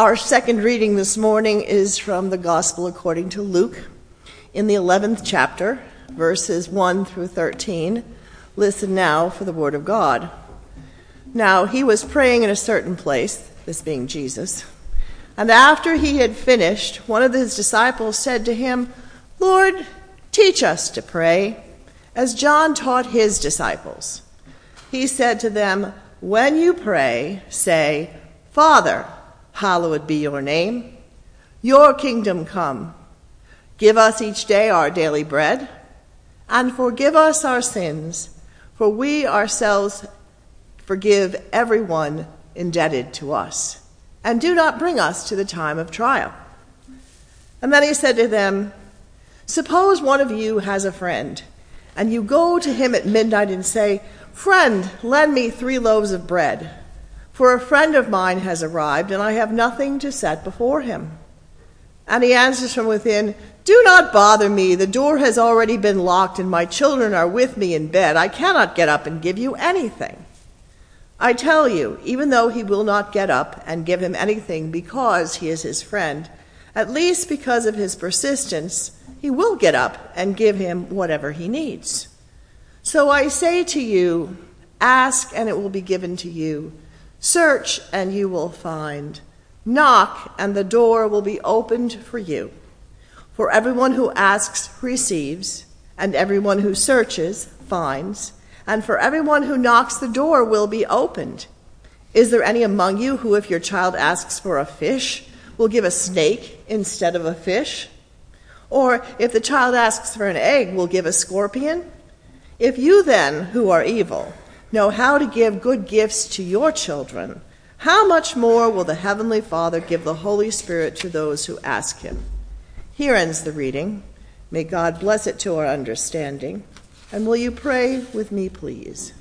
Our second reading this morning is from the Gospel according to Luke in the 11th chapter, verses 1 through 13. Listen now for the word of God. Now he was praying in a certain place, this being Jesus, and after he had finished, one of his disciples said to him, "Lord, teach us to pray, as John taught his disciples." He said to them, "When you pray, say, 'Father, hallowed be your name. Your kingdom come. Give us each day our daily bread, and forgive us our sins, for we ourselves forgive everyone indebted to us. And do not bring us to the time of trial.'" And then he said to them, "Suppose one of you has a friend, and you go to him at midnight and say, 'Friend, lend me 3 loaves of bread, for a friend of mine has arrived, and I have nothing to set before him.' And he answers from within, 'Do not bother me. The door has already been locked, and my children are with me in bed. I cannot get up and give you anything.' I tell you, even though he will not get up and give him anything because he is his friend, at least because of his persistence, he will get up and give him whatever he needs. So I say to you, ask and it will be given to you. Search and you will find. Knock and the door will be opened for you. For everyone who asks receives, and everyone who searches finds, and for everyone who knocks the door will be opened. Is there any among you who, if your child asks for a fish, will give a snake instead of a fish? Or if the child asks for an egg, will give a scorpion? If you then, who are evil, know how to give good gifts to your children, how much more will the Heavenly Father give the Holy Spirit to those who ask him?" Here ends the reading. May God bless it to our understanding. And will you pray with me, please?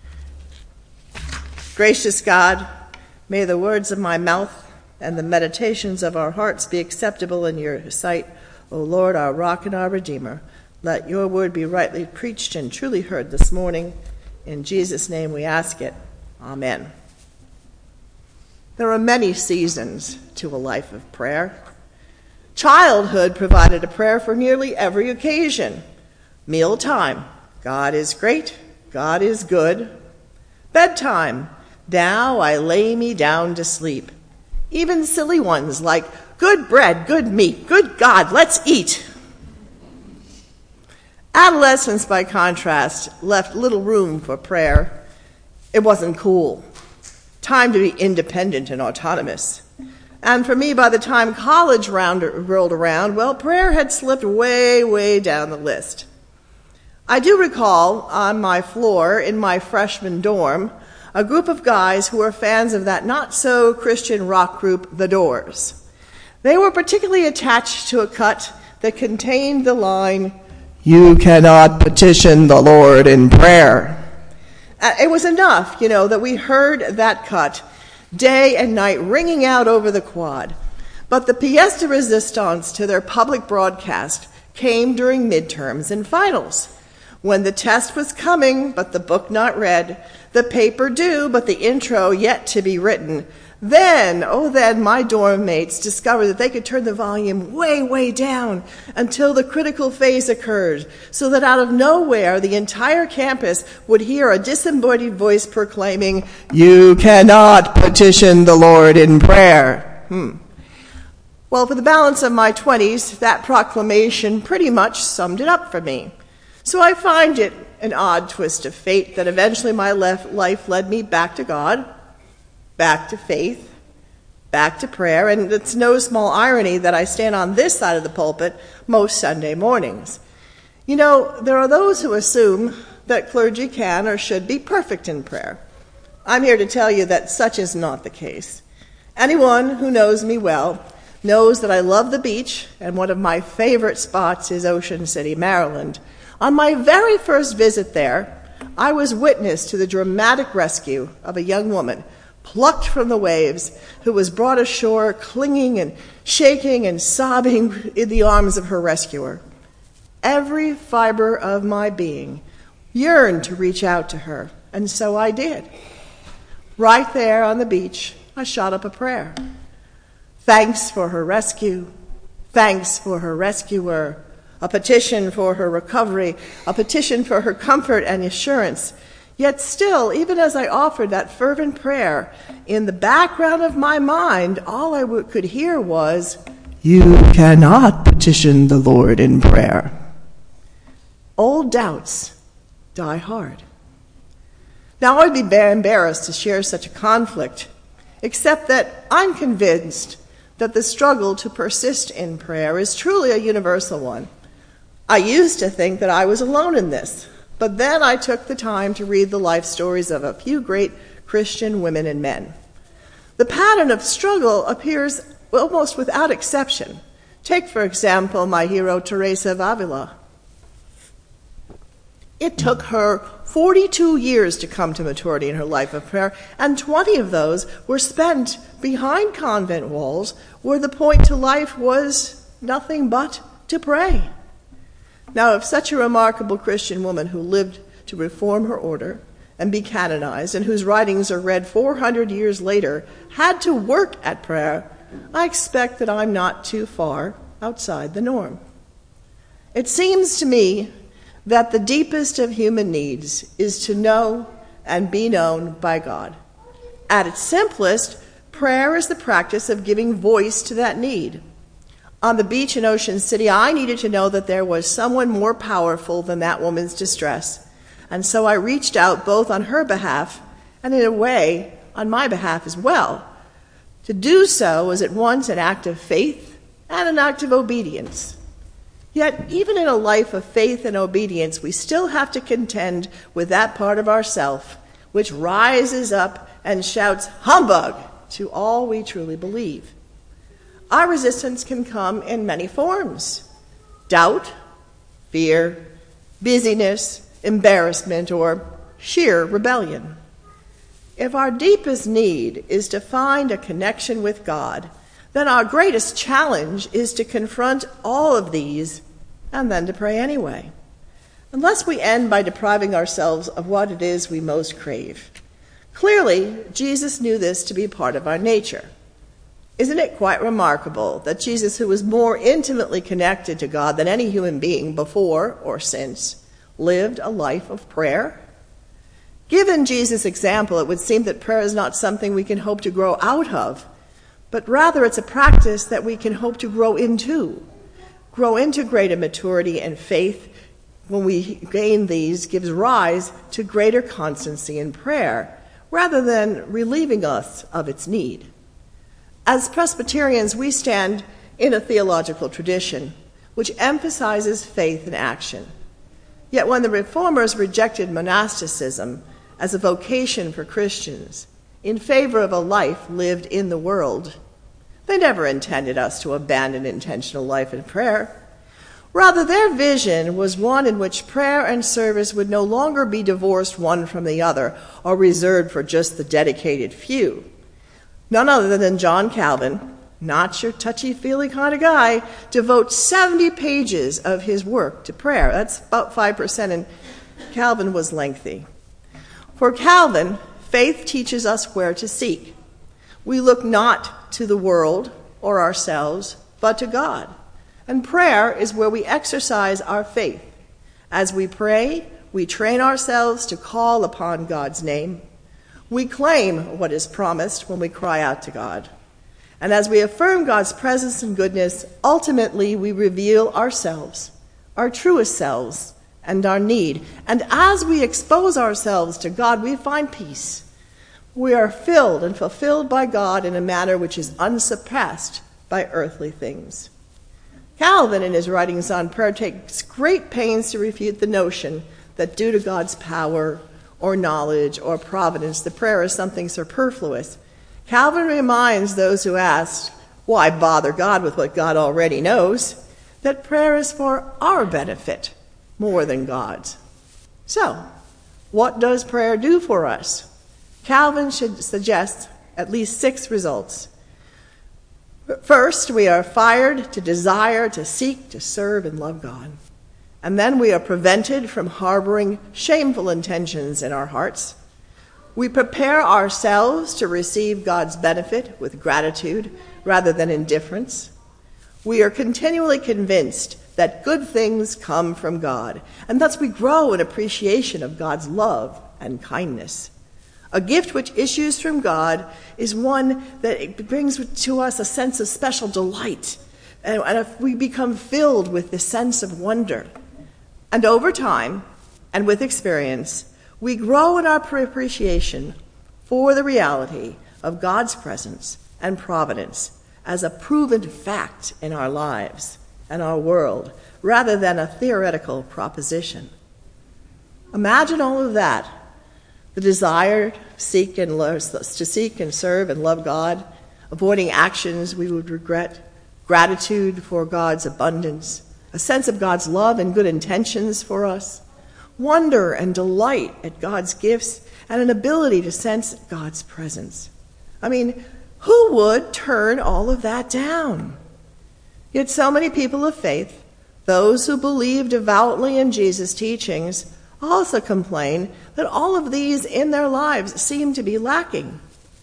Gracious God, may the words of my mouth and the meditations of our hearts be acceptable in your sight, O Lord, our rock and our Redeemer. Let your word be rightly preached and truly heard this morning. In Jesus' name we ask it. Amen. There are many seasons to a life of prayer. Childhood provided a prayer for nearly every occasion. Mealtime, God is great, God is good. Bedtime, now I lay me down to sleep. Even silly ones like, good bread, good meat, good God, let's eat. Adolescence, by contrast, left little room for prayer. It wasn't cool. Time to be independent and autonomous. And for me, by the time college rolled around, well, prayer had slipped way, way down the list. I do recall on my floor in my freshman dorm a group of guys who were fans of that not-so-Christian rock group, The Doors. They were particularly attached to a cut that contained the line, "You cannot petition the Lord in prayer." It was enough, that we heard that cut day and night ringing out over the quad. But the pièce de résistance to their public broadcast came during midterms and finals, when the test was coming but the book not read, the paper due but the intro yet to be written. Then my dorm mates discovered that they could turn the volume way, way down until the critical phase occurred, so that out of nowhere the entire campus would hear a disembodied voice proclaiming, "You cannot petition the Lord in prayer." Well, for the balance of my 20s, that proclamation pretty much summed it up for me. So I find it an odd twist of fate that eventually my life led me back to God, back to faith, back to prayer, and it's no small irony that I stand on this side of the pulpit most Sunday mornings. There are those who assume that clergy can or should be perfect in prayer. I'm here to tell you that such is not the case. Anyone who knows me well knows that I love the beach, and one of my favorite spots is Ocean City, Maryland. On my very first visit there, I was witness to the dramatic rescue of a young woman plucked from the waves, who was brought ashore clinging and shaking and sobbing in the arms of her rescuer. Every fiber of my being yearned to reach out to her, and so I did. Right there on the beach, I shot up a prayer. thanks for her rescue, thanks for her rescuer, a petition for her recovery, a petition for her comfort and assurance. Yet still, even as I offered that fervent prayer, in the background of my mind, all I could hear was, "You cannot petition the Lord in prayer." Old doubts die hard. Now, I'd be very embarrassed to share such a conflict, except that I'm convinced that the struggle to persist in prayer is truly a universal one. I used to think that I was alone in this, but then I took the time to read the life stories of a few great Christian women and men. The pattern of struggle appears almost without exception. Take, for example, my hero Teresa of Avila. It took her 42 years to come to maturity in her life of prayer, and 20 of those were spent behind convent walls, where the point to life was nothing but to pray. Now, if such a remarkable Christian woman who lived to reform her order and be canonized, and whose writings are read 400 years later, had to work at prayer, I expect that I'm not too far outside the norm. It seems to me that the deepest of human needs is to know and be known by God. At its simplest, prayer is the practice of giving voice to that need. On the beach in Ocean City, I needed to know that there was someone more powerful than that woman's distress. And so I reached out both on her behalf and, in a way, on my behalf as well. To do so was at once an act of faith and an act of obedience. Yet, even in a life of faith and obedience, we still have to contend with that part of ourself which rises up and shouts humbug to all we truly believe. Our resistance can come in many forms: doubt, fear, busyness, embarrassment, or sheer rebellion. If our deepest need is to find a connection with God, then our greatest challenge is to confront all of these and then to pray anyway, unless we end by depriving ourselves of what it is we most crave. Clearly, Jesus knew this to be part of our nature. Isn't it quite remarkable that Jesus, who was more intimately connected to God than any human being before or since, lived a life of prayer? Given Jesus' example, it would seem that prayer is not something we can hope to grow out of, but rather it's a practice that we can hope to grow into. Grow into greater maturity and faith. When we gain these, gives rise to greater constancy in prayer, rather than relieving us of its need. As Presbyterians, we stand in a theological tradition which emphasizes faith and action. Yet when the Reformers rejected monasticism as a vocation for Christians in favor of a life lived in the world, they never intended us to abandon intentional life in prayer. Rather, their vision was one in which prayer and service would no longer be divorced one from the other or reserved for just the dedicated few. None other than John Calvin, not your touchy-feely kind of guy, devotes 70 pages of his work to prayer. That's about 5%, and Calvin was lengthy. For Calvin, faith teaches us where to seek. We look not to the world or ourselves, but to God. And prayer is where we exercise our faith. As we pray, we train ourselves to call upon God's name. We claim what is promised when we cry out to God. And as we affirm God's presence and goodness, ultimately we reveal ourselves, our truest selves, and our need. And as we expose ourselves to God, we find peace. We are filled and fulfilled by God in a manner which is unsurpassed by earthly things. Calvin, in his writings on prayer, takes great pains to refute the notion that due to God's power or knowledge or providence, the prayer is something superfluous. Calvin reminds those who ask, why bother God with what God already knows, that prayer is for our benefit more than God's. So, what does prayer do for us? Calvin should suggest at least 6 results. First, we are fired to desire, to seek, to serve, and love God. And then we are prevented from harboring shameful intentions in our hearts. We prepare ourselves to receive God's benefit with gratitude rather than indifference. We are continually convinced that good things come from God, and thus we grow in appreciation of God's love and kindness. A gift which issues from God is one that brings to us a sense of special delight, and if we become filled with this sense of wonder. And over time, and with experience, we grow in our appreciation for the reality of God's presence and providence as a proven fact in our lives and our world, rather than a theoretical proposition. Imagine all of that, the desire to seek and serve and love God, avoiding actions we would regret, gratitude for God's abundance, a sense of God's love and good intentions for us, wonder and delight at God's gifts, and an ability to sense God's presence. I mean, who would turn all of that down? Yet so many people of faith, those who believe devoutly in Jesus' teachings, also complain that all of these in their lives seem to be lacking.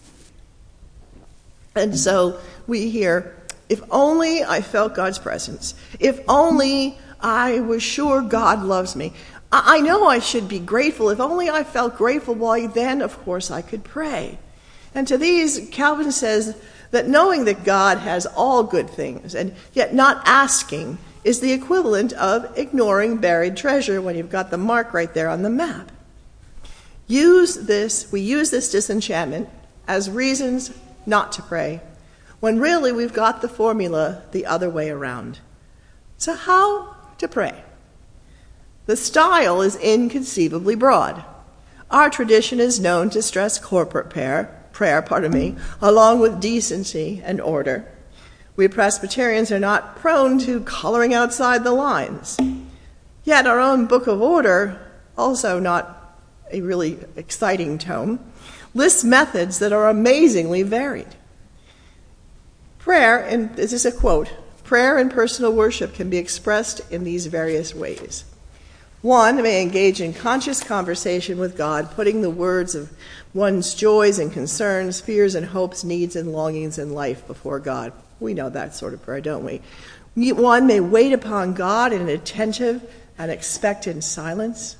And so we hear, if only I felt God's presence, if only I was sure God loves me. I know I should be grateful. If only I felt grateful, why then, of course, I could pray. And to these, Calvin says that knowing that God has all good things and yet not asking is the equivalent of ignoring buried treasure when you've got the mark right there on the map. We use this disenchantment as reasons not to pray, when really we've got the formula the other way around. So how to pray? The style is inconceivably broad. Our tradition is known to stress corporate prayer, along with decency and order. We Presbyterians are not prone to coloring outside the lines. Yet our own Book of Order, also not a really exciting tome, lists methods that are amazingly varied. Prayer, and this is a quote, prayer and personal worship can be expressed in these various ways. One may engage in conscious conversation with God, putting the words of one's joys and concerns, fears and hopes, needs and longings in life before God. We know that sort of prayer, don't we? One may wait upon God in an attentive and expectant silence.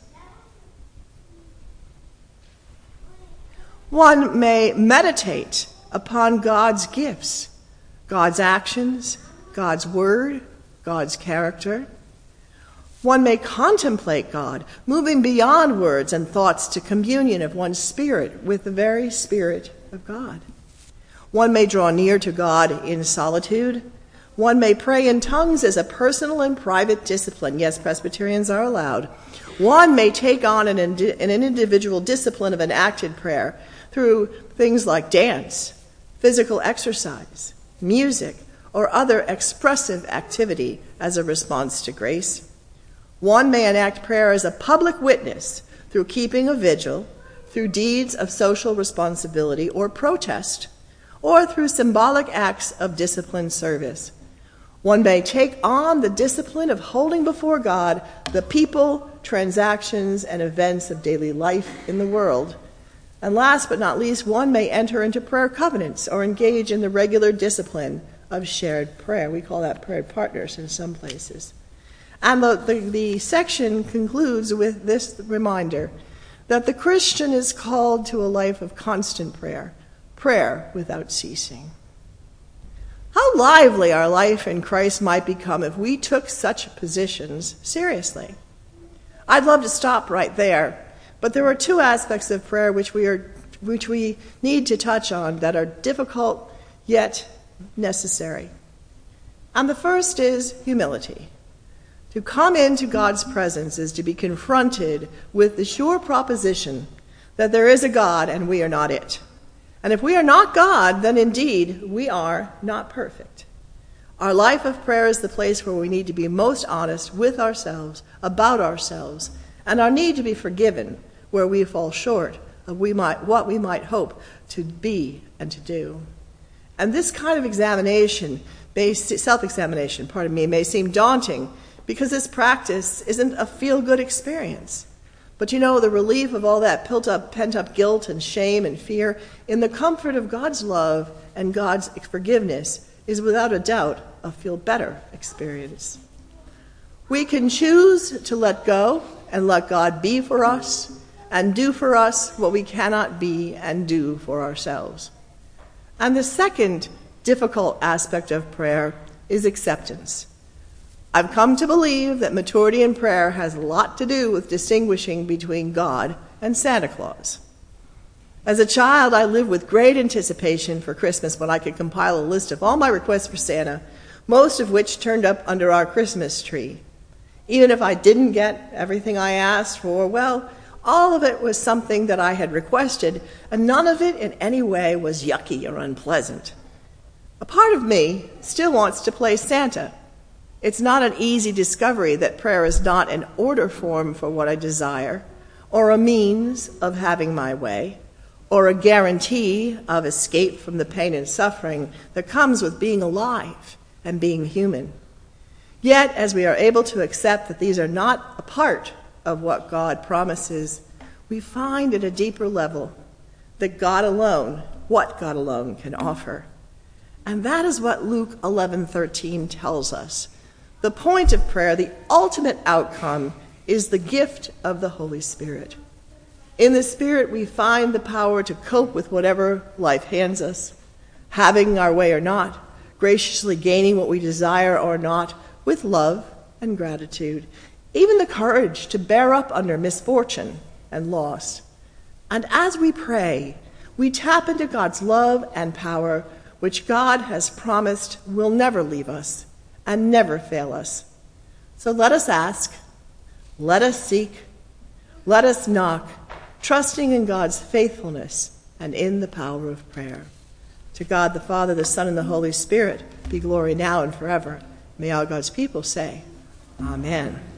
One may meditate upon God's gifts, God's actions, God's word, God's character. One may contemplate God, moving beyond words and thoughts to communion of one's spirit with the very Spirit of God. One may draw near to God in solitude. One may pray in tongues as a personal and private discipline. Yes, Presbyterians are allowed. One may take on an individual discipline of an acted prayer through things like dance, physical exercise, music, or other expressive activity as a response to grace. One may enact prayer as a public witness through keeping a vigil, through deeds of social responsibility or protest, or through symbolic acts of disciplined service. One may take on the discipline of holding before God the people, transactions, and events of daily life in the world. And last but not least, one may enter into prayer covenants or engage in the regular discipline of shared prayer. We call that prayer partners in some places. And the section concludes with this reminder that the Christian is called to a life of constant prayer, prayer without ceasing. How lively our life in Christ might become if we took such positions seriously. I'd love to stop right there, but there are two aspects of prayer which we need to touch on that are difficult yet necessary. And the first is humility. To come into God's presence is to be confronted with the sure proposition that there is a God and we are not it. And if we are not God, then indeed we are not perfect. Our life of prayer is the place where we need to be most honest with ourselves, about ourselves, and our need to be forgiven where we fall short of what we might hope to be and to do. And this kind of self-examination, may seem daunting, because this practice isn't a feel-good experience. But the relief of all that pent-up guilt and shame and fear in the comfort of God's love and God's forgiveness is without a doubt a feel-better experience. We can choose to let go and let God be for us and do for us what we cannot be and do for ourselves. And the second difficult aspect of prayer is acceptance. I've come to believe that maturity in prayer has a lot to do with distinguishing between God and Santa Claus. As a child, I lived with great anticipation for Christmas when I could compile a list of all my requests for Santa, most of which turned up under our Christmas tree. Even if I didn't get everything I asked for, well, all of it was something that I had requested, and none of it in any way was yucky or unpleasant. A part of me still wants to play Santa. It's not an easy discovery that prayer is not an order form for what I desire, or a means of having my way, or a guarantee of escape from the pain and suffering that comes with being alive and being human. Yet, as we are able to accept that these are not a part of what God promises, we find at a deeper level that what God alone can offer. And that is what Luke 11:13 tells us. The point of prayer, the ultimate outcome, is the gift of the Holy Spirit. In the Spirit, we find the power to cope with whatever life hands us, having our way or not, graciously gaining what we desire or not, with love and gratitude, even the courage to bear up under misfortune and loss. And as we pray, we tap into God's love and power, which God has promised will never leave us and never fail us. So let us ask, let us seek, let us knock, trusting in God's faithfulness and in the power of prayer. To God the Father, the Son, and the Holy Spirit be glory now and forever. May all God's people say, Amen.